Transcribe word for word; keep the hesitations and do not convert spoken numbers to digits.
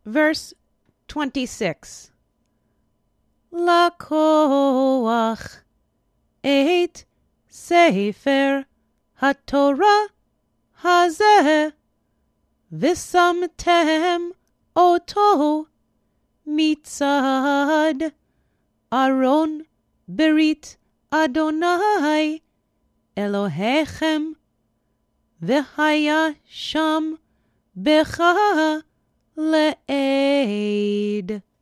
Verse twenty-six. Lakoach et Sefer HaTorah hazeh v'samtem oto mitzad Aron berit Adonai Elohechem v'haya sham becha le'ed.